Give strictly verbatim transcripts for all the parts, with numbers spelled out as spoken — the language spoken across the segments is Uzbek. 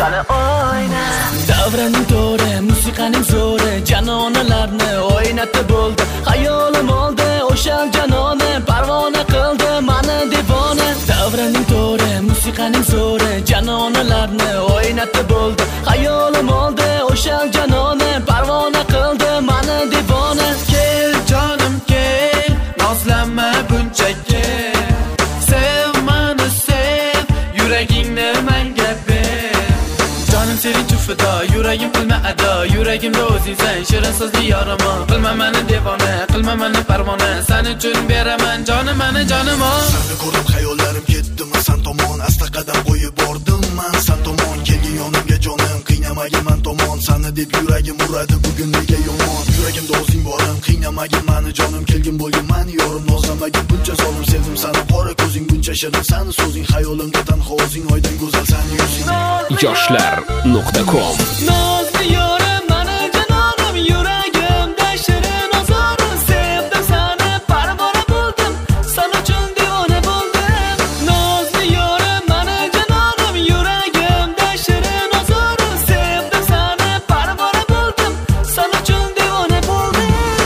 qani o'yna. Davraning to'ri, musiqaning zo'ri, janonalarni o'ynatib bo'ldi. Xayolim oldi o'sha janoni, parvona qildi meni devona. Davraning to'ri, musiqaning zo'ri, janonalarni o'ynatib bo'ldi. Xayolim oldi o'sha janoni, parvona qildi meni devona. Kel jonim kel, nozlanma bunchaki. Sev meni sev, yuragingni menga ber. Jonim sening chufida, yuragim qilma ado, yuragimda o'zingsan, shirin so'zli yorim. Qilma meni devona, qilma meni parvona, sen uchun beraman jonim meni jonim. Seni ko'rib xayollarim ketdi san tomon, asta qadam qo'yib bordim men san tomon. Kelgin yonimga jonim, qiynamagin men tomon, seni deb yuragim uradi bugun nega yomon. Yuragimda o'zing borim, qiynamagin meni jonim, kelgin bo'lgin meni yorim. Nozlanmagin buncha zolim, sevdim seni, qora ko'zing buncha shirin, seni so'zing xayolimda tanho o'zing, oydan go'zal seni yuzing. yoshlar nuqta com Nozli yorim meni janonim, yuragimda shirin ozorim. Sevdim seni, parvona bo'ldim, sen uchun devona bo'ldim. Nozli yorim meni janonim, yuragimda shirin ozorim. Sevdim seni, parvona bo'ldim, sen uchun devona bo'ldim.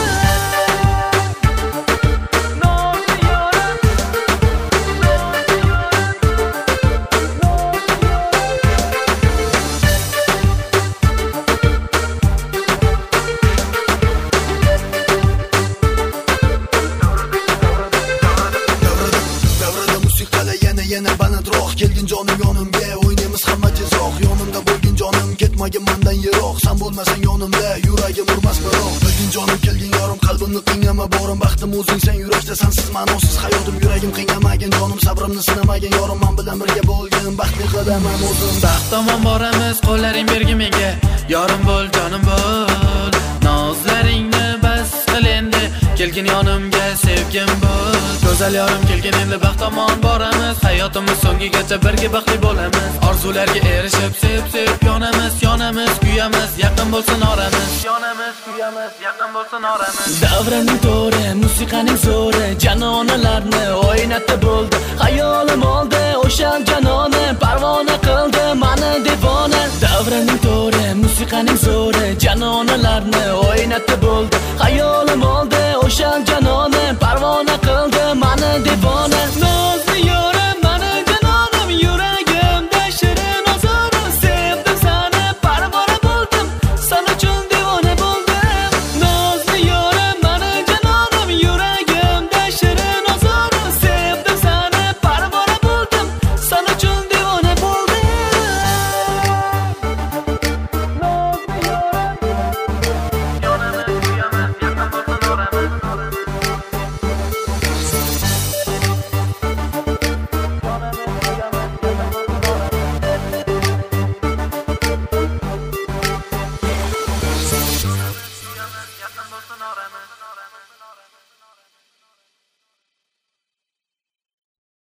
Nozli yorim, Davrada musiqalar yana yana balandroq, kelgin jonim yonimga, o'ynaymiz hamma tezroq. Yonimda bo'lgin jonim, ketmagin mendan yiroq, sen bo'lmasang yonimda, yuragim urmas biroq. Bilgin jonim, kelgin yorim, qalbimni qiynama borim, baxtim o'zingsan, yurakda sensiz ma'nosiz hayotim. Yuragim qiynamagin jonim, sabrimni sinamagin yorim, men bilan birga bo'lgin, baxtli qilaman o'zim. Baxt tomon boramiz, qo'llaring bergin menga, yorim bo'l jonim bo'l. Nozlaringni bas qil endi, kelgin yonimga sevgim bo'l. Go'zal yorim kelgin endi, baxt tomon boramiz, hayotimiz so'ngigacha birga baxtli bo'lamiz. Orzularga erishib sevib sevib yonamiz, yonamiz, kuyamiz, yaqin bo'lsin oramiz. Yonamiz, kuyamiz, yaqin bo'lsin oramiz. Davraning to'ri, musiqaning zo'ri, janonalarni o'ynatib bo'ldi. Xayolim oldi o'sha janoni, parvona qildi meni devona. Davraning to'ri, musiqaning zo'ri, janonalarni o'ynatib bo'ldi.